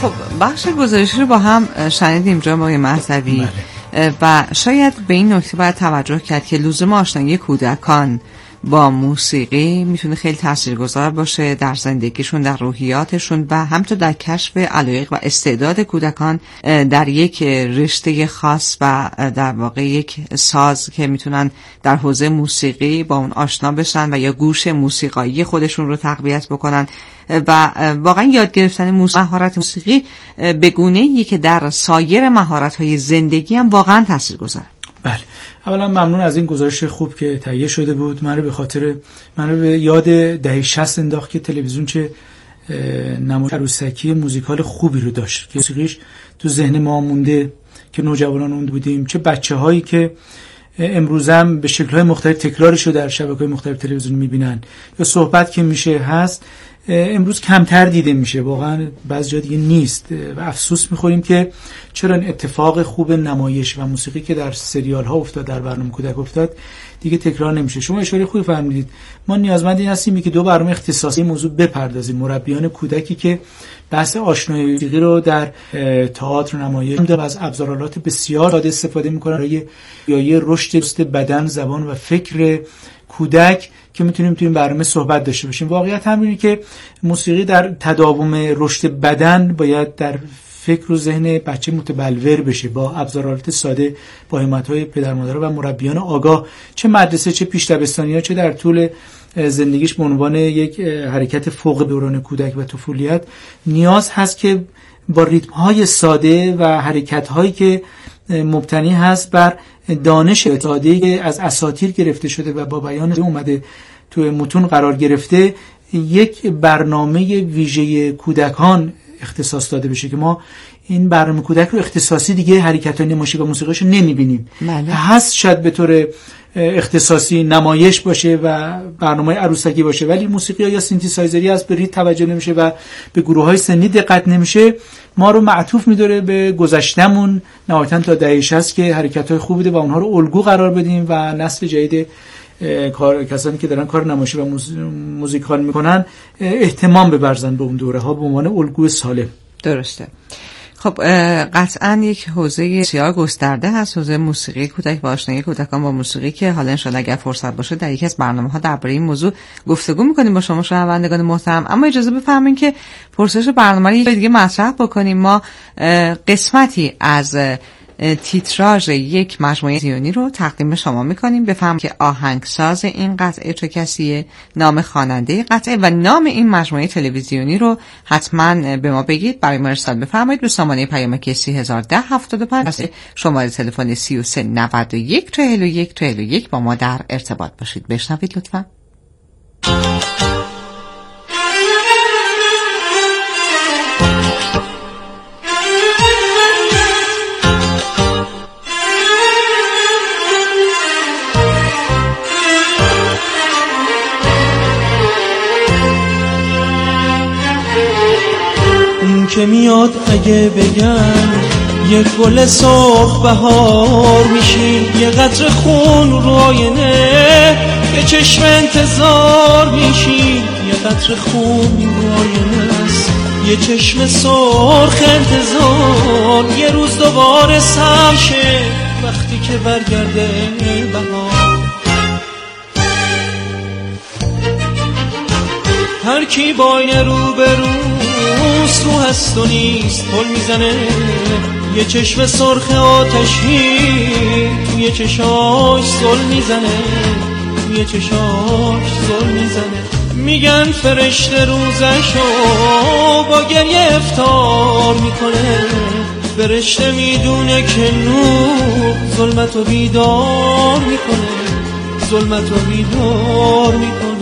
خب بخش گزارشی رو با هم شنیدیم جناب آقای مهدوی و شاید به این نکته باید توجه کرد که لزوم آشنایی کودکان با موسیقی میتونه خیلی تاثیرگذار باشه در زندگیشون، در روحیاتشون و همینطور در کشف علایق و استعداد کودکان در یک رشته خاص و در واقع یک ساز که میتونن در حوزه موسیقی با اون آشنا بشن و یا گوش موسیقایی خودشون رو تقویت بکنن و واقعا یاد گرفتن مهارت موسیقی به گونه‌ای که در سایر مهارت‌های زندگی هم واقعا تاثیرگذاره. بله، اولا ممنون از این گزارش خوب که تهیه شده بود. من رو به یاد دهه 60 انداخت که تلویزیون چه نمایش عروسکی موزیکال خوبی رو داشت که موسیقیش تو ذهن ما مونده که نوجوانان اون بودیم، چه بچه‌هایی که امروز هم به شکل‌های مختلف تکرارش رو در شبکه‌های مختلف تلویزیون می‌بینن یا صحبت که میشه هست امروز کمتر دیده میشه، واقعا بعضی جا دیگه نیست و افسوس میخوریم که چرا این اتفاق خوب نمایش و موسیقی که در سریال ها افتاد، در برنامه کودک افتاد، دیگه تکرار نمیشه. شما اشاره خوبی فرمودید، ما نیازمند این هستیم که دو برنامه اختصاصی موضوع بپردازیم. مربیان کودکی که بحث آشنایی موسیقی رو در تئاتر نمایش و از ابزارالات بسیار ساده استفاده میکنن برای یه رشد بدن، زبان و فکر کودک که میتونیم تو این برنامه صحبت داشته باشیم. واقعیت همینه که موسیقی در تداوم رشد بدن باید در فکر و ذهن بچه متبلور بشه با ابزارالات ساده، با همت‌های پدر مادر و مربیان آگاه، چه مدرسه چه پیش دبستانی‌ها، چه در طول زندگیش به عنوان یک حرکت فوق دوران کودک و طفولیت نیاز هست که با ریتم‌های ساده و حرکت‌هایی که مبتنی هست بر دانش ساده‌ای از اساطیر گرفته شده و با بیان اومده تو متون قرار گرفته، یک برنامه ویژه کودکان اختصاص داده بشه که ما این برنامه کودک رو اختصاصی دیگه حرکت‌های نمایشی و موسیقیشو نمی‌بینیم. هست شاید به طور اختصاصی نمایش باشه و برنامه عروسکی باشه، ولی موسیقی یا سینتیسایزری از به ریت توجه نمیشه و به گروه‌های سنی دقت نمیشه. ما رو معطوف می‌داره به گذشتهمون نهایتاً تا دهه 60 که حرکت‌های خوب بوده و اونها رو الگو قرار بدیم و نسل جدید کسانی که دارن کار نمایشی و موزیکال میکنن اهتمام ببرزن به اون دوره‌ها به عنوان الگوی سالم. درسته. خب قطعاً یک حوزه بسیار گسترده هست، حوزه موسیقی کودک و آشنایی کودکان با موسیقی که حالا انشالله اگر فرصت باشه در یکی از برنامه‌ها درباره این موضوع گفتگو می‌کنیم با شما شنوندگان محترم. اما اجازه بفرمایید که پرسش برنامه رو دیگه مطرح بکنیم. ما قسمتی از تیتراژ یک مجموعه تلویزیونی رو تقدیم شما میکنیم. بفهم که آهنگساز این قطعه چه کسیه، نام خواننده قطعه و نام این مجموعه تلویزیونی رو حتما به ما بگید. برای ما ارسال بفرمایید به سامانه پیامکی 301075 شماره تلفن 33914141 با ما در ارتباط باشید. بشنوید لطفا. که میاد اگه بگم یک گل سرخ بهار میشی، یه قطره خون رو آینه به چشم انتظار میشی، یه قطره خون رو آینه است، یه چشم سرخ انتظار، یه روز دوباره سم شه وقتی که برگرده بهار. هر کی با این رو به روز رو هست و نیست پل میزنه، یه چشم سرخ آتشی توی چشاش زل میزنه، توی چشاش زل میزنه. میگن فرشته روزشو با گریه افطار میکنه، فرشته میدونه که نور ظلمتو بیدار میکنه، ظلمتو بیدار میکنه.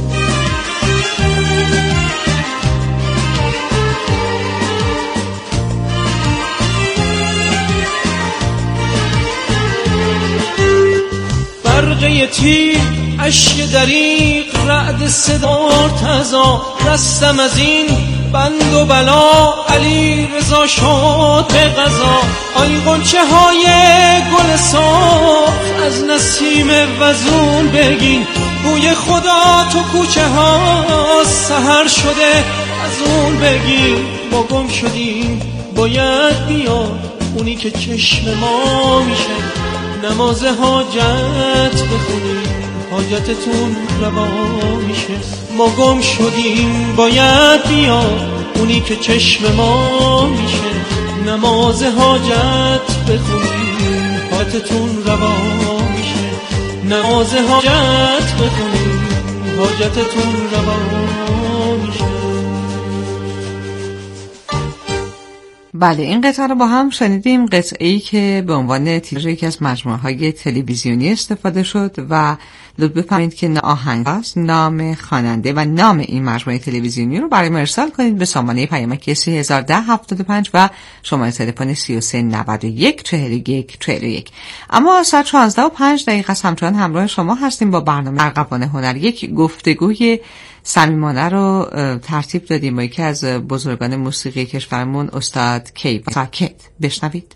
برقه تیر عشق دریق رعد صدا تزا، رستم از این بند و بلا علی رضا شد به قضا. آی غنچه های گل سرخ از نسیم وزون بگین، بوی خدا تو کوچه ها سحر شده از اون بگین، ما گم شدیم باید بیاد اونی که چشم ما میشه نماز حاجت بخونیم حاجتتون روا میشه ما گم شدیم باید بیاد اونی که چشم ما میشه نماز حاجت بخونیم حاجتتون روا میشه نماز حاجت بخونیم حاجتتون روا میشه. بله این قطعه رو با هم شنیدیم، قطعه‌ای که به عنوان تیتر یکی از مجموعه‌های تلویزیونی استفاده شد و لطف بفرمایید که آهنگ است، نام خواننده و نام این مجموعه تلویزیونی رو برای ما ارسال کنید به سامانه پیامک 301075 و شماره تلفن 33914141. اما ساعت 16:05 همچنان همراه شما هستیم با برنامه ارغوان هنر. یک گفتگوی صمیمانه رو ترتیب دادیم با یکی از بزرگان موسیقی کشورمون استاد کیوان ساکت. بشنوید.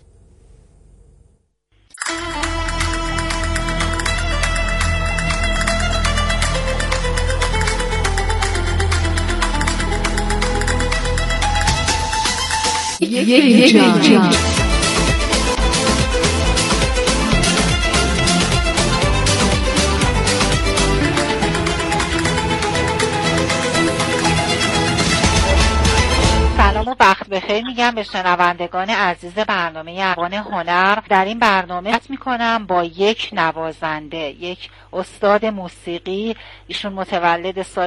یک جان وقت بخیر میگم به شنوندگان عزیز برنامه ارغوان هنر. در این برنامه صحبت میکنم با یک نوازنده، یک استاد موسیقی. ایشون متولد سال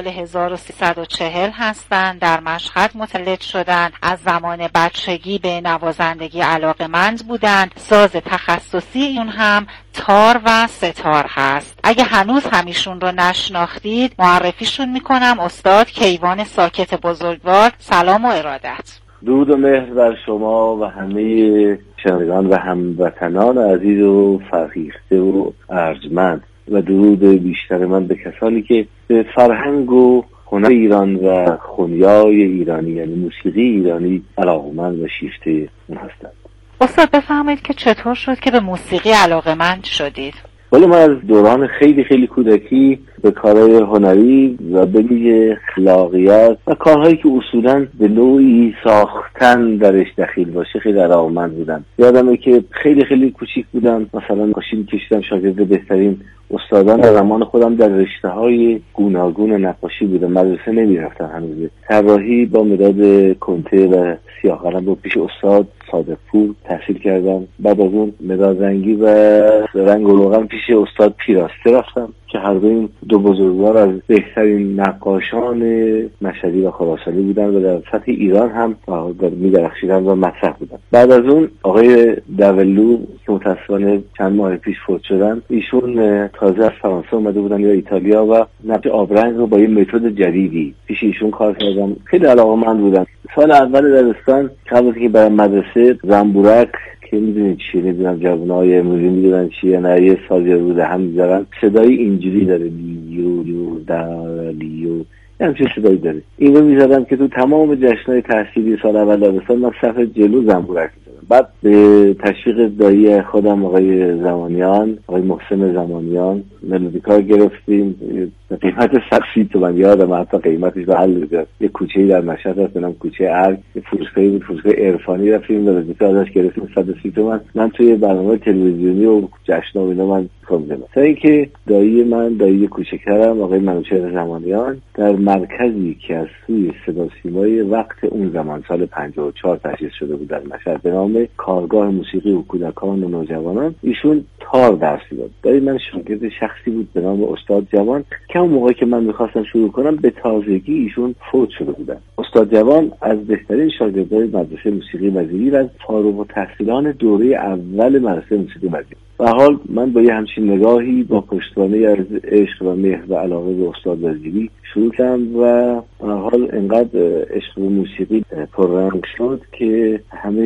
1340 هستند، در مشهد متولد شدند. از زمان بچگی به نوازندگی علاقه‌مند بودند. ساز تخصصی ایشون هم تار و ستار هست. اگه هنوز هم ایشون رو نشناختید معرفیشون میکنم. استاد کیوان ساکت بزرگوار، سلام و ارادت. درود و مهر بر شما و همه شنوندگان و هموطنان عزیز و فرهیخته و ارجمند و درود بیشتر من به کسانی که به فرهنگ و هنر ایران و خونیای ایرانی یعنی موسیقی ایرانی علاقه‌مند و شیفته اون هستند. استاد بفرمایید که چطور شد که به موسیقی علاقه‌مند شدید؟ ولی من از دوران خیلی کودکی به کارهای هنری و به ویژه خلاقیت و کارهایی که اصولاً به نوعی ساختن درش دخیل باشه خیلی علاقه‌مند بودم. یادمه که خیلی کوچیک بودم، مثلا نقاشی می‌کشیدم، شاگرد بهترین استادان در زمان خودم در رشته‌های گوناگون نقاشی بودم. مدرسه نمی‌رفتم هنوز. طراحی با مداد کنته و سیاه قلم با پیش استاد صادق پور تحصیل کردم. بعد از اون مداد رنگی و رنگ و روغن پیش استاد پیراسته رفتم که هر دو بزرگوار از بهترین نقاشان مشهدی و خراسانی بودن و در سطح ایران هم می‌درخشیدن و مطرح بودن. بعد از اون آقای دولو که متأسفانه چند ماه پیش فوت شدن، ایشون تازه از فرانسه اومده بودن یا ایتالیا و نقش آبرنگ رو با یه متد جدیدی پیش ایشون کار کردم. خیلی علاقه‌مند بودم. سال اول دبستان قبل از که برم مدرسه زنبورک که میدونید چیه، نمیدونم جوانای امروزی میدونن چیه، نه یه سازی رو ده هم میذارن، صدای اینجوری داره، لیو لیو دا لیو، همچین صدایی داره. این رو میذارم که تو تمام جشنهای تحصیلی سال اول دبستان من صف جلو زنبورک میذارم. بعد به تشویق دایی خودم آقای زمانیان، آقای محسن زمانیان، ملودیکا گرفتیم به قیمت 130 تومن. یادم حتی قیمتش به حل بود. یه کوچه‌ای در مشهد هست، نام کوچه ارگ، یه فروشگاهی بود، فروشگاه عرفانی، رفتیم ملودیکا ازش گرفتیم 130 تومن. من توی برنامه تلویزیونی و جشن‌ها و اینا من کار می‌کردم. تا اینکه دایی کوچکترم آقای منوچهر زمانیان در مرکزی که از سوی صدا سیمای وقت اون زمان سال 54 تأسیس شده بود در مشهد به نام کارگاه موسیقی و کودکان و نوجوانان، ایشون تار درس می‌داد. دایی من شاگرد شخصی بود به نام استاد جوان که اون موقعی که من می‌خواستم شروع کنم به تازگی ایشون فوت شده بودن. استاد جوان از بهترین شاگردای مدرسه موسیقی وزیری و از فارغ التحصیلان دوره اول مدرسه موسیقی وزیری. به حال من با یه همچین نگاهی با پشتوانه از عشق و مهر و علاقه به استاد وزیری شروع کردم و به حال انقدر عشق و موسیقی پررنگ شد که همه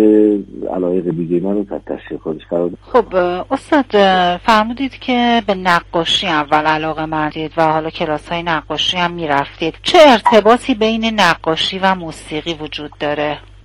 علایق دیگه من رو تحت تاثیر خودش قرار داد. خب استاد فرمودید که به نقاشی اول علاقه مندید و حالا کلاس‌های نقاشی هم میرفتید. چه ارتباطی بین نقاشی و موسیقی وجود داره؟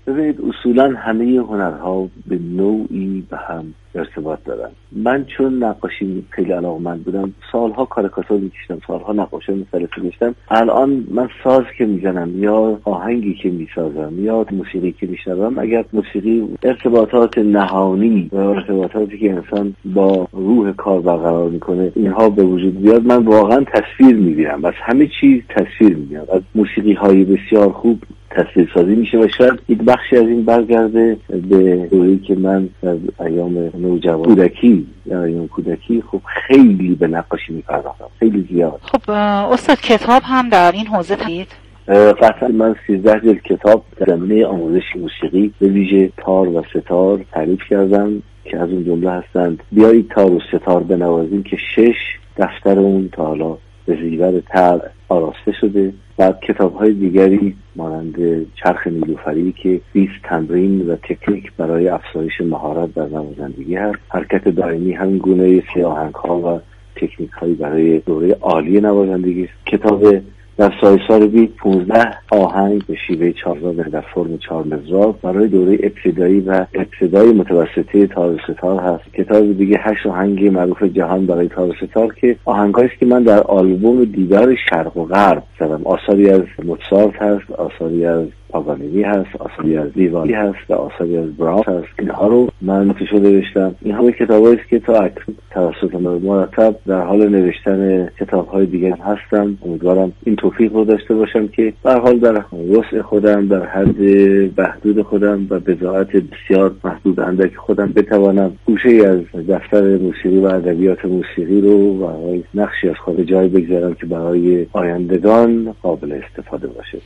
ببینید اصولا همه هنرها به نوعی به هم ارتباط دارن. من چون نقاشی خیلی علاقه‌مند بودم، سالها کاریکاتور می‌کشیدم، سالها نقاشی مختلفی می‌کشیدم. الان من ساز که میزنم یا آهنگی که میسازم یا موسیقی که میشنوم، اگر موسیقی ارتباطات نهانی و ارتباطاتی که انسان با روح کار برقرار میکنه اینها به وجود بیاد، من واقعا تصویر میبینم. از همه چیز تصویر میبینم. از موسیقی‌های بسیار خوب تصویرسازی میشه و شاید یک بخشی از این برگرده به دوره‌ای که من در ایام کودکی خب خیلی به نقاشی میپرداختم، خیلی زیاد. خب استاد کتاب هم در این حوزه دید؟ قطعا من 13 جلد کتاب در زمینه آموزش موسیقی به ویژه تار و ستار تعریف کردم که از اون جمله هستند بیایید تار و ستار بنوازیم که 6 دفتر اون تا حالا به زیور طبع آراسته شده. بعد کتاب‌های دیگری مانند چرخ نیلوفری که 20 تمرین و تکنیک برای افزایش مهارت در نوازندگی هست. حرکت دائمی همین گونه آهنگ‌ها و تکنیک‌هایی برای دوره عالی نوازندگی. کتاب در سایسار بید 15 آهنگ به شیوه 4 در فرم 4 مضراب برای دوره ابتدایی و ابتدایی متوسطه تار و ستار هست. کتاب دیگه 8 آهنگ معروف جهان برای تار و ستار که آهنگایی است که من در آلبوم دیدار شرق و غرب زدم. آثاری از موزارت هست، آثاری از پاگانینی هست، آثاری از ویوالی هست و آثاری از براهمس هست. اینها رو من نوشته نوشتم. این همه کتابایی است که تا اکنون توسط مرتب در حال نوشتن کتاب‌های دیگه هستم. امیدوارم این توفیق رو داشته باشم که به هر حال در وسع خودم، در حد محدود خودم و بضاعت بسیار محدود اندک خودم بتوانم گوشه‌ای از دفتر موسیقی و ادبیات موسیقی رو و نقشی از خود جای بگذارم که برای آیندگان قابل استفاده باشه.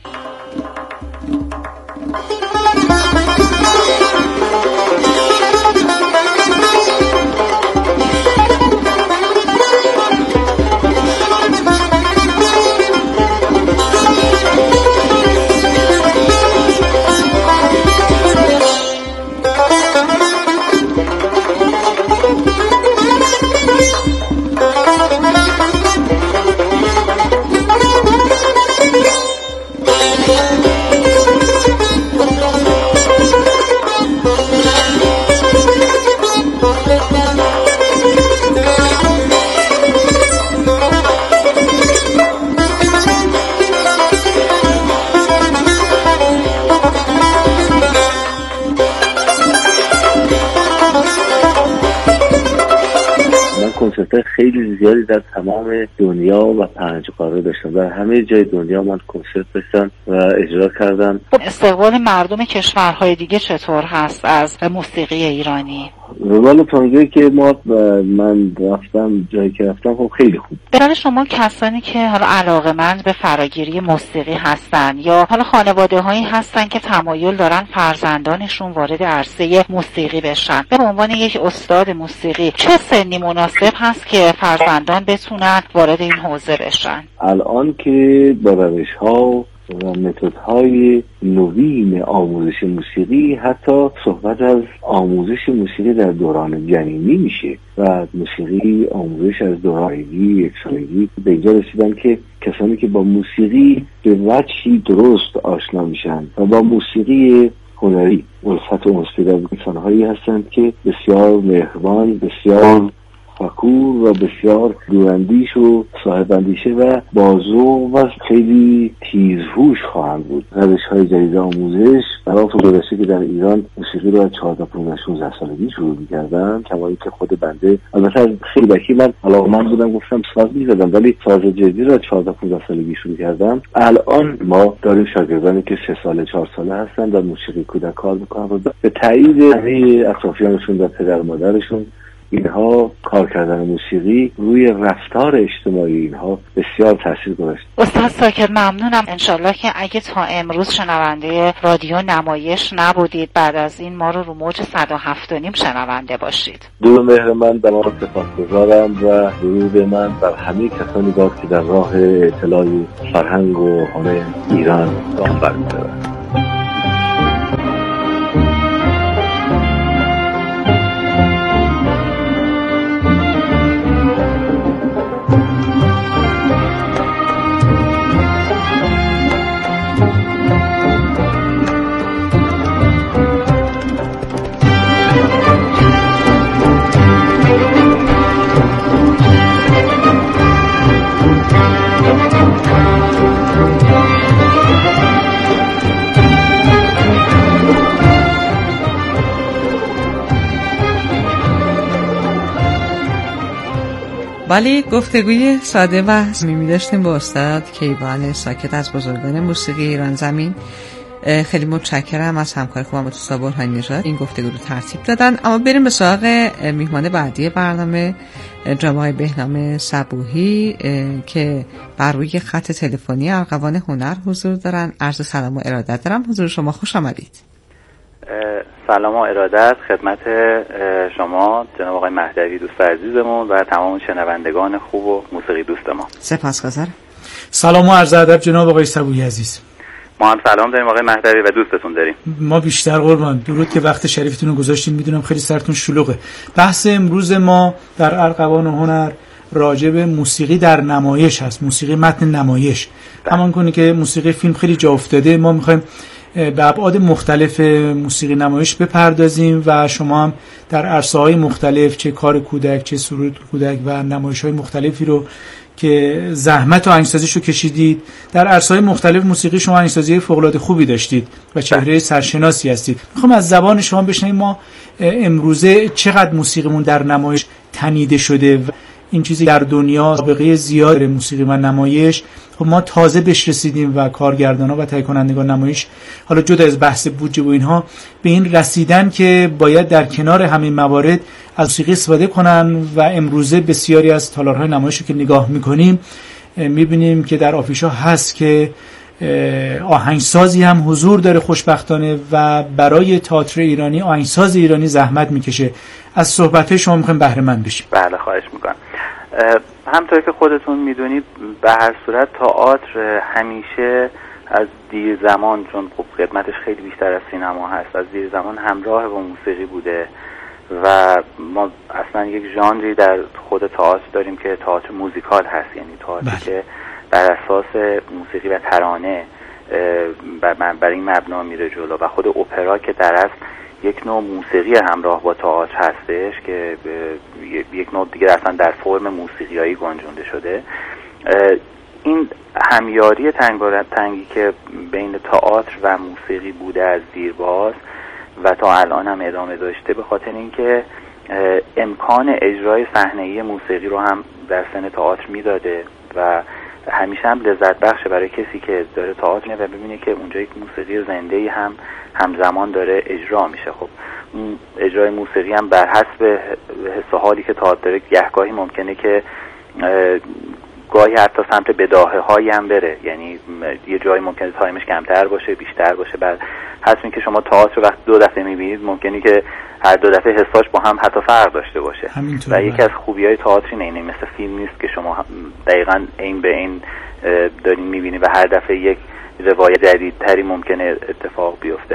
کنسرت خیلی زیادی در تمام دنیا و پنج قاره داشتم. در همه جای دنیا من کنسرت داشتم و اجرا کردم. استقبال مردم کشورهای دیگه چطور هست از موسیقی ایرانی؟ والا تا اونجایی که من رفتم، جایی که رفتم خب خیلی خوب. برای شما کسانی که حالا علاقه‌مند به فراگیری موسیقی هستن یا حالا خانواده هایی هستن که تمایل دارن فرزندانشون وارد عرصه موسیقی بشن، به عنوان یک استاد موسیقی چه سنی مناسب هست که فرزندان بتونن وارد این حوزه بشن؟ الان که با روش‌ها و متدهای نوین آموزش موسیقی حتی صحبت از آموزش موسیقی در دوران جنینی میشه و موسیقی آموزش از دورانگی، یکسالگی به اینجا رسیدن که کسانی که با موسیقی به وجهی درست آشنا میشن و با موسیقی هنری الفت و انسپیده انسان‌هایی هستند که بسیار مهربان، بسیار فکور و بسیار دوراندیش و صاحب اندیشه و بازو و خیلی تیزهوش خواهند بود. روش‌های جدید آموزش برای گذشته که در ایران موسیقی رو از 14 15 16 سالگی شروع می‌کردن، کما اینکه خود بنده البته خیلی بکی من علاقه‌مند بودم، گفتم ساز می‌زدم، ولی ساز جدید رو از 14 15 سالگی شروع کردم. الان ما داریم شاگردانی که 3 ساله 4 ساله هستن و موسیقی کودک کار می‌کنن و به تایید همه اطرافیانشون و پدر مادرشون اینها کار کردن موسیقی روی رفتار اجتماعی اینها بسیار تاثیر گذاشت. استاد ساکت ممنونم. انشالله که اگه تا امروز شنونده رادیو نمایش نبودید، بعد از این ما رو موج 107.5 شنونده باشید. درود مهر من به ما سپاسگزارم و درود من بر همه کسانی باد که در راه اطلاع فرهنگ و هنر ایران گام برمی‌دارند. ولی گفتگوی ساده و صمیمی داشتیم با استاد کیوان ساکت از بزرگان موسیقی ایران زمین. خیلی متشکرم از همکار خوبم با برهانی نژاد این گفتگو رو ترتیب دادن. اما بریم به سراغ میهمان بعدی برنامه، جناب آقای بهنام صبوحی که بر روی خط تلفنی ارغوان هنر حضور دارن. عرض سلام و ارادت دارم حضور شما، خوش آمدید. سلام و ارادت خدمت شما جناب آقای مهدوی دوست عزیزمون و تمام شنوندگان خوب و موسیقی دوست ما. سپاسگزارم. سلام و عرض ادب جناب آقای صبوحی عزیز. ما هم سلام داریم آقای مهدوی و دوستتون داریم. ما بیشتر قربان، درود که وقت شریفتون رو گذاشتین، میدونم خیلی سرتون شلوغه. بحث امروز ما در ارغوان هنر راجع به موسیقی در نمایش هست، موسیقی متن نمایش. همان کنی که موسیقی فیلم خیلی جا افتاده، ما میخوایم به ابعاد مختلف موسیقی نمایش بپردازیم و شما هم در عرصه‌های مختلف، چه کار کودک، چه سرود کودک و نمایش‌های مختلفی رو که زحمت و آهنگسازیشو کشیدید، در عرصه‌های مختلف موسیقی شما آهنگسازی فوق‌العاده خوبی داشتید و چهره سرشناسی هستید. میخوام از زبان شما بشنویم ما امروزه چقدر موسیقیمون در نمایش تنیده شده و این چیزی در دنیا سابقه زیاد موسیقی و نمایش. خب ما تازه بهش رسیدیم و کارگردانا و تهیه کنندگان نمایش، حالا جدا از بحث بودجه و اینها، به این رسیدن که باید در کنار همین موارد از موسیقی استفاده کنن و امروزه بسیاری از تالارهای نمایش رو که نگاه میکنیم میبینیم که در آفیش‌ها هست که آهنگسازی هم حضور داره خوشبختانه و برای تئاتر ایرانی آهنگساز ایرانی زحمت میکشه. از صحبت‌های شما میخوایم بهره مند بشیم. بله خواهش میکنم. همطور که خودتون میدونید به هر صورت تئاتر همیشه از دیر زمان، چون خب خدمتش خیلی بیشتر از سینما هست، از دیر زمان همراه با موسیقی بوده و ما اصلا یک ژانری در خود تئاتر داریم که تئاتر موزیکال هست، یعنی تئاتری که بر اساس موسیقی و ترانه برای این مبنا میره جلو و خود اپرا که در اصل یک نوع موسیقی همراه با تئاتر هستش که یک نوع دیگه اصلا در فرم موسیقیایی گنجونده شده. این همیاری تنگی که بین تئاتر و موسیقی بوده از دیرباز و تا الان هم ادامه داشته به خاطر اینکه امکان اجرای صحنه‌ای موسیقی رو هم در سن تئاتر میداده و همیشه هم لذت بخشه برای کسی که داره تئاتر می‌بینه و ببینه که اونجا یک موسیقی زنده‌ای هم همزمان داره اجرا میشه. خب اجرای موسیقی هم بر حسب حس و حالی که تئاتر داره گهگاهی ممکنه که گاهی حتی سمت بداهه هایی هم بره، یعنی یه جایی ممکنه تایمش کمتر باشه بیشتر باشه. بعد حتی اینکه شما تئاتر وقت دو دفعه میبینید ممکنه که هر دو دفعه حساش با هم حتی فرق داشته باشه و یکی از خوبی‌های تئاتر اینه مثل فیلم نیست که شما دقیقاً عین به عین دارین میبینید و هر دفعه یک روایت جدیدتری ممکنه اتفاق بیفته.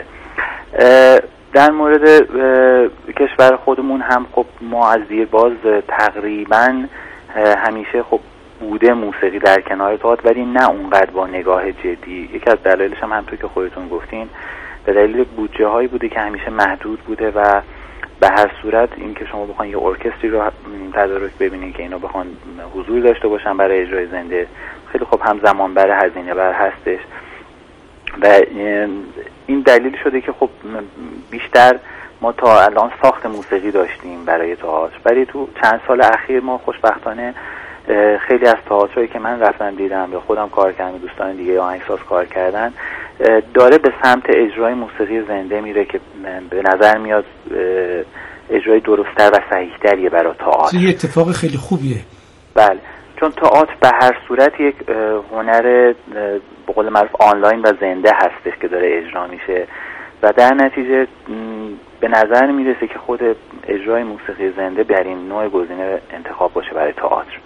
در مورد کشور خودمون هم خب ما از دیرباز تقریباً همیشه خب بوده موسیقی در کنار تئاتر، ولی نه اونقدر با نگاه جدی. یکی از دلایلش هم همونطور که خودتون گفتین به دلیل بودجه هایی بوده که همیشه محدود بوده و به هر صورت این که شما بخواید یه ارکستری رو تدارک ببینید که اینا بخوان حضور داشته باشن برای اجرای زنده، خیلی خب هم زمان بر هزینه بر هستش و این دلیل شده که خب بیشتر ما تا الان ساخت موسیقی داشتیم برای تئاتر، ولی تو چند سال اخیر ما خوشبختانه خیلی از تئاترایی که من رفتم دیدم و خودم کار کردم، دوستان دیگه آهنگساز کار کردن، داره به سمت اجرای موسیقی زنده میره که به نظر میاد اجرای درست‌تر و صحیح‌تریه برای تئاتر. یه اتفاق خیلی خوبیه. بله، چون تئاتر به هر صورت یک هنر به قول معروف آنلاین و زنده هستش که داره اجرا میشه و در نتیجه به نظر میرسه که خود اجرای موسیقی زنده در این نوع گزینه انتخاب باشه برای تئاتر.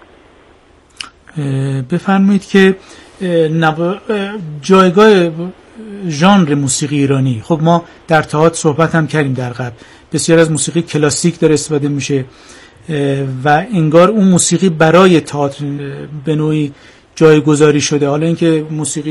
بفرمایید که جایگاه ژانر موسیقی ایرانی، خب ما در تئاتر صحبت هم کردیم در قبل، بسیار از موسیقی کلاسیک داره استفاده میشه و انگار اون موسیقی برای تئاتر به نوعی جایگذاری شده. حالا اینکه موسیقی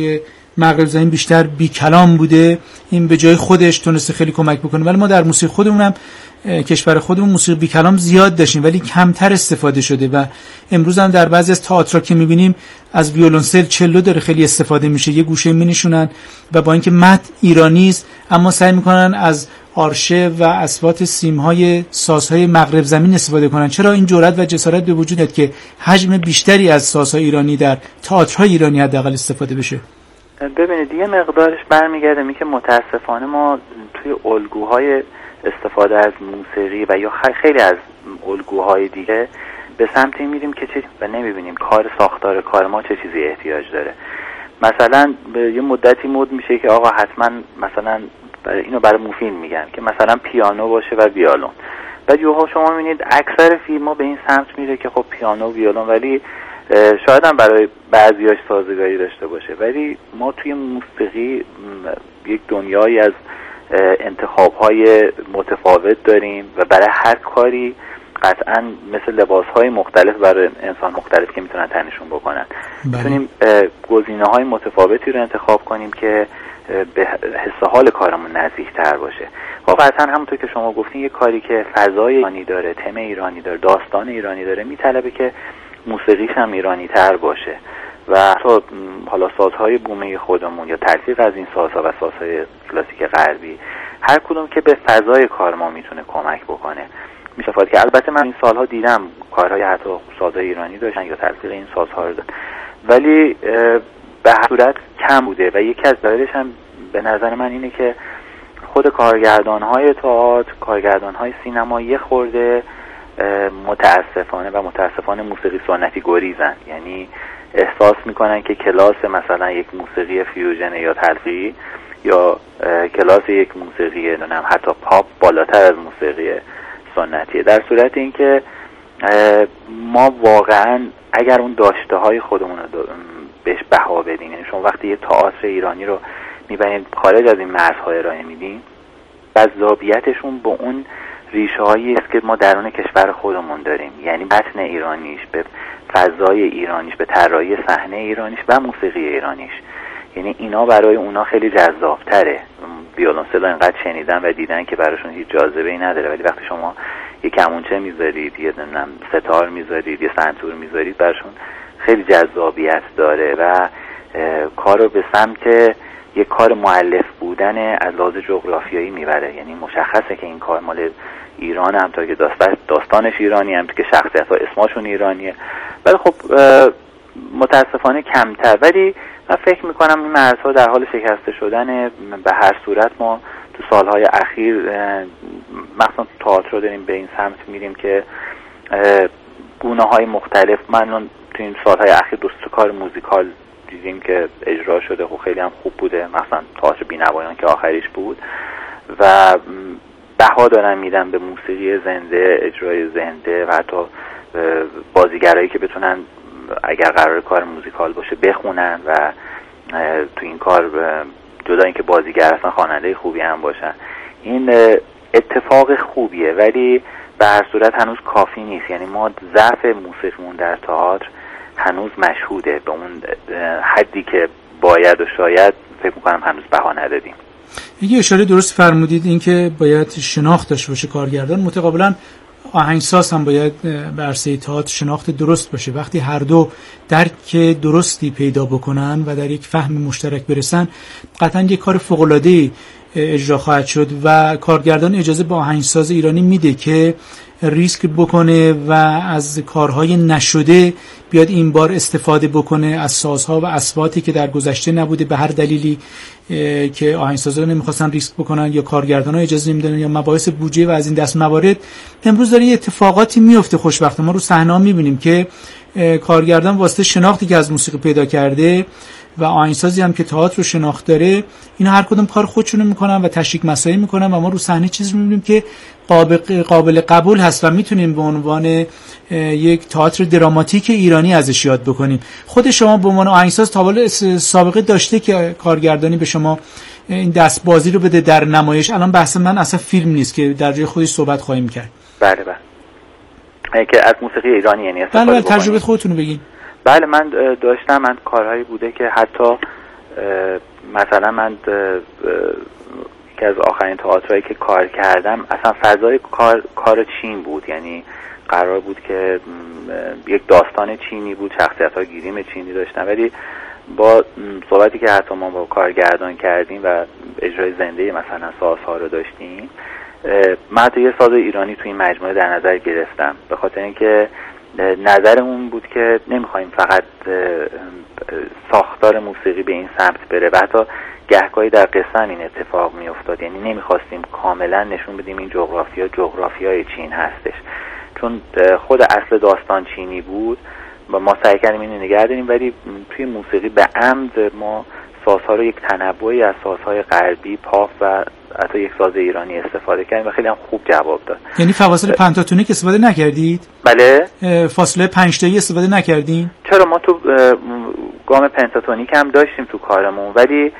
مغرب زمین بیشتر بی کلام بوده، این به جای خودش تونسته خیلی کمک بکنه. ولی ما در موسیقی خودمون هم کشور خودمون موسیقی بی کلام زیاد داشتیم ولی کمتر استفاده شده و امروز هم در بعضی از تئاترها که می‌بینیم از ویولنسل چلو داره خیلی استفاده میشه، یه گوشه می‌نشونن و با اینکه متن ایرانی است اما سعی می‌کنن از آرشه و اصوات سیم‌های سازهای مغرب زمین استفاده کنن. چرا این جرأت و جسارت به وجود میاد که حجم بیشتری از سازهای ایرانی در تئاترهای ایرانی حداقل استفاده بشه؟ ببینید یه مقدارش برمیگرده که متاسفانه ما توی الگوهای استفاده از موسیقی و یا خیلی از الگوهای دیگه به سمتی میریم که چه و نمیبینیم کار ساختار کار ما چه چیزی احتیاج داره. مثلا یه مدتی مد میشه که آقا حتما مثلا اینو برای موفیلم میگن که مثلا پیانو باشه و ویولون. بعد یوها شما میبینید اکثر فیلم‌ها به این سمت میره که خب پیانو و ویولون، ولی شاید هم برای بعضیاش سازگاری داشته باشه. ولی ما توی موسیقی یک دنیایی از انتخاب‌های متفاوت داریم و برای هر کاری قطعاً مثل لباس‌های مختلف برای انسان مختلف که میتونن تنشون بکنن میتونیم گزینه‌های متفاوتی رو انتخاب کنیم که به حس حال کارمون نزدیک‌تر باشه. خب قطعاً همونطور که شما گفتین یک کاری که فضای ایرانی داره، تم ایرانی داره، داستان ایرانی داره، میطلبه که موسیقیش هم ایرانی‌تر باشه و حالا سازهای بومه خودمون یا تلفیق از این سازها و سازهای کلاسیک غربی هر کدوم که به فضای کار ما میتونه کمک بکنه میشه فاید که البته من این سالها دیدم کارهای حتی سازهای ایرانی داشتن یا تلفیق این سازها رو داشتن ولی به هر صورت کم بوده و یکی از دلایلش هم به نظر من اینه که خود کارگردان‌های تئاتر، کارگردان‌های سینما یه خورده متاسفانه موسیقی سنتی گریزن، یعنی احساس میکنن که کلاس مثلا یک موسیقی فیوژن یا تلفیقی یا کلاس یک موسیقی حتی پاپ بالاتر از موسیقی سنتیه، در صورت اینکه ما واقعا اگر اون داشته های خودمون رو بهش بها بدین، یعنی شما وقتی یه تئاتر ایرانی رو میبینید خارج از این مرزها ارائه میدین جذابیتشون با اون ریشه هایی است که ما درون کشور خودمون داریم، یعنی متن ایرانیش به فضای ایرانیش، به طراحی صحنه ایرانیش و موسیقی ایرانیش، یعنی اینا برای اونا خیلی جذاب‌تره. ویولنسل اینقدر شنیدن و دیدن که براشون هیچ جاذبه‌ای نداره، ولی وقتی شما یه کمونچه میذارید، یه ستار میذارید، یه سنتور میذارید، براشون خیلی جذابیت داره و کارو به سمت یه کار مؤلف بودن از لحاظ جغرافیایی میبره. یعنی مشخصه که این کار مال ایران هم تا که داستانش ایرانی هم که شخصیت‌ها اسمشون ایرانیه، ولی خب متاسفانه کمتر. ولی من فکر میکنم این مرزها در حال شکسته شدن. به هر صورت ما تو سالهای اخیر مثلا تئاتر رو داریم به این سمت میریم که گونه‌های مختلف، من تو این سالهای اخیر دوست کار موزیکال دیدیم که اجرا شده، خب خیلی هم خوب بوده، مثلا تئاتر بی‌نوایان که آخریش بود و بها دارن میدن به موسیقی زنده، اجرای زنده و حتی بازیگرایی که بتونن اگر قرار کار موزیکال باشه بخونن و تو این کار جدا اینکه بازیگر هستن خواننده خوبی هم باشن. این اتفاق خوبیه ولی به هر صورت هنوز کافی نیست. یعنی ما ضعف موسیقیمون در تئاتر هنوز مشهوده، به اون حدی که باید و شاید فکر میکنم هنوز بها ندادیم. یه اشاره درست فرمودید، این که باید شناخت داشته باشه کارگردان، متقابلا آهنگساز هم باید به عرصه تئاتر شناخت درست باشه. وقتی هر دو درک درستی پیدا بکنن و در یک فهم مشترک برسن، قطعا یک کار فوق‌العاده‌ای اجرا خواهد شد و کارگردان اجازه به آهنگساز ایرانی میده که ریسک بکنه و از کارهای نشده بیاد این بار استفاده بکنه از سازها و اصواتی که در گذشته نبوده به هر دلیلی که آهنگسازا نمیخواستن ریسک بکنن یا کارگردان‌ها اجازه نمیدن یا مباحث بودجه و از این دست موارد. امروز داره اتفاقاتی میفته خوشبختانه. ما رو صحنه‌ها میبینیم که کارگردان واسطه شناختی که از موسیقی پیدا کرده و آهنگسازی هم که تئاتر رو شناخت داره، اینا هر کدوم کار خودشونو میکنن و تشریک مسایی میکنن و ما رو صحنه چیزی میبینیم که قابل قبول هست و میتونیم به عنوان یک تئاتر دراماتیک ایرانی ازش یاد بکنیم. خود شما به عنوان آهنگساز تا حالا سابقه داشته که کارگردانی به شما این دستبازی رو بده در نمایش؟ الان بحث من اصلا فیلم نیست که در جای خودش صحبت خواهیم کرد. بله که از موسیقی ایرانی یعنی بله تجربه خودتون رو بگین. بله من داشتم، من کارهایی بوده که حتی مثلا من که از آخرین تئاترایی که کار کردم اصلا فضای کار چین بود، یعنی قرار بود که یک داستان چینی بود، شخصیت‌ها گیریم چینی داشتن، ولی با صحبتی که حتی ما با کارگردان کردیم و اجرای زنده مثلا سازها رو داشتیم، من حتی یه ساز ایرانی توی این مجموعه در نظر گرفتم، به خاطر اینکه نظرمون بود که نمیخوایم فقط ساختار موسیقی به این سمت بره و حتی گهگاهی در قصه این اتفاق میافتاد، یعنی نمیخواستیم کاملا نشون بدیم این جغرافیای چین هستش، چون خود اصل داستان چینی بود و ما سعی کردیم اینو نگه داریم، ولی توی موسیقی به عمد ما سازها رو یک تنوعی از سازهای غربی، پاپ و حتی یک ساز ایرانی استفاده کردیم و خیلی هم خوب جواب داد. یعنی فواصل پنتاتونیک استفاده نکردید؟ بله. فاصله 5 تایی استفاده نکردین؟ چرا، ما تو گام پنتاتونیک هم داشتیم تو کارمون، ولی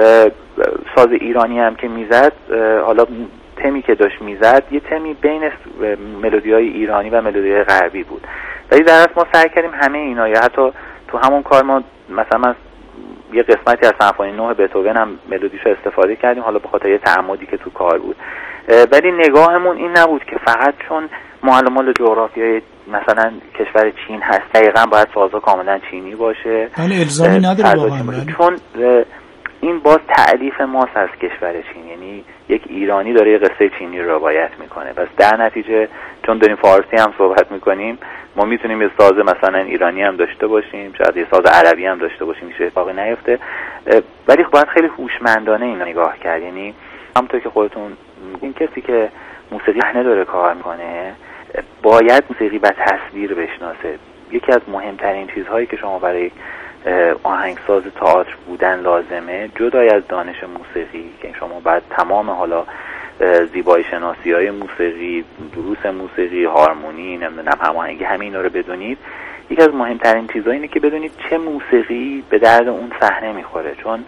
ساز ایرانی هم که میزد، حالا تمی که داشت میزد یه تمی بین ملودی‌های ایرانی و ملودی‌های غربی بود، ولی در اصل ما سعی کردیم همه اینا، یا حتی تو همون کار ما مثلا یه قسمتی از سمفونی 9 بتهوون هم ملودیشو استفاده کردیم، حالا به خاطر یه تعمدی که تو کار بود، ولی نگاهمون این نبود که فقط چون معلومات جغرافیای مثلا کشور چین هست دقیقاً باید سازها کاملا چینی باشه، ولی الزامی نداره واقعا، چون این باز تألیف ماست از کشور چین، یعنی یک ایرانی داره یه قصه چینی رو روایت میکنه، پس در نتیجه چون داریم فارسی هم صحبت میکنیم ما میتونیم یه ساز مثلا ایرانی هم داشته باشیم، شاید یه ساز عربی هم داشته باشیم، میشه اتفاقی نیفته، ولی باید خیلی هوشمندانه اینو نگاه کرد، یعنی همونطور که خودتون این کسی که موسیقی صحنه داره کار میکنه باید موسیقی و تصویر بشناسه. یکی از مهمترین چیزهایی که شما برای آهنگساز تئاتر بودن لازمه، جدای از دانش موسیقی که شما باید تمام حالا زیبایی شناسی های موسیقی، دروس موسیقی، هارمونی، نمیدونم هماهنگی، همه اینا رو بدونید، یکی از مهمترین چیزها اینه که بدونید چه موسیقی به درد اون صحنه میخوره، چون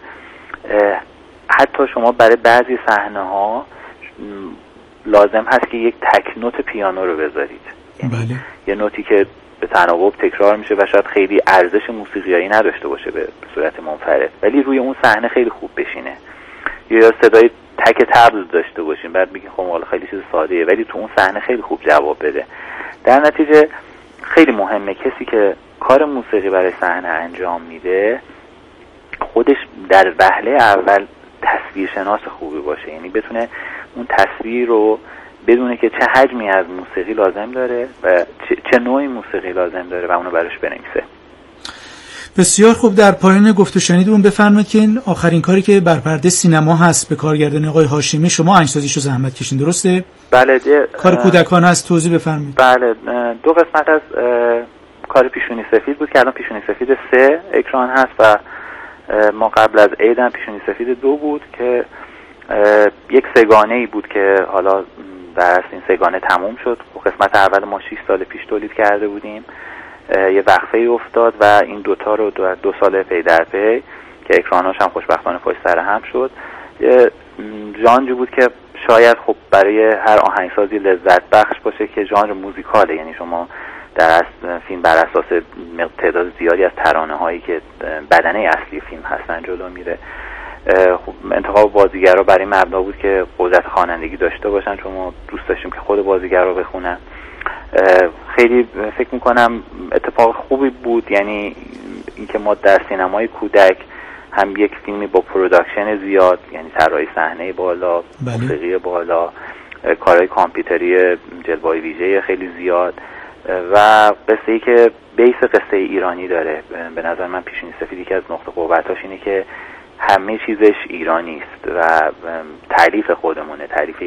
حتی شما برای بعضی صحنه ها لازم هست که یک تک نوت پیانو رو بذارید، بله. یه نوتی که به تناوب تکرار میشه و شاید خیلی ارزش موسیقیایی نداشته باشه به صورت منفرد، ولی روی اون صحنه خیلی خوب بشینه، یا صدای تک تبل داشته باشیم بعد بگین خب حالا خیلی چیز ساده‌ایه ولی تو اون صحنه خیلی خوب جواب بده. در نتیجه خیلی مهمه کسی که کار موسیقی برای صحنه انجام میده خودش در وهله اول تصویرشناس خوبی باشه، یعنی بتونه اون تصویر رو بدونه که چه حجمی از موسیقی لازم داره و چه نوعی موسیقی لازم داره و اونو براش بنویسه. بسیار خوب. در پایان گفت و شنیدون بفرمایید که این آخرین کاری که بر پرده سینما هست به کارگردانی آقای هاشمی شما آهنگسازیشو زحمت کشین، درسته؟ بله. کار کودکان هست، توضیح بفرمایید. بله، 2 قسمت از کار پیشونی سفید بود که الان پیشونی سفید 3 اکران هست و ما قبل از عید هم پیشونی سفید 2 بود که یک سگانه‌ای بود که حالا در اصل این سگانه تموم شد. قسمت اول ما 6 سال پیش تولید کرده بودیم، یه وقفه افتاد و این دوتا رو 2 سال پی در پی که اکراناش هم خوشبختانه پشت سر هم شد. ژانری بود که شاید خب برای هر آهنگسازی لذت بخش باشه که ژانر موزیکاله، یعنی شما در اصل فیلم بر اساس تعداد زیادی از ترانه هایی که بدنه اصلی فیلم هستن جلو میره. خب انتخاب بازیگرا برای مبنا بود که قدرت خوانندگی داشته باشن، چون ما دوست داشتیم که خود بازیگرا بخونن. خیلی فکر میکنم اتفاق خوبی بود، یعنی اینکه ما در سینمای کودک هم یک فیلمی با پروداکشن زیاد، یعنی طراحی صحنه بالا، موسیقی بالا، کارهای کامپیوتری جلوه‌ای ویژه خیلی زیاد و قصه‌ای که بیس قصه ایرانی داره. به نظر من پیشونی سفید یکی از نقطه قوتاش اینه که همه چیزش ایرانی است و تالیف خودمونه، تالیف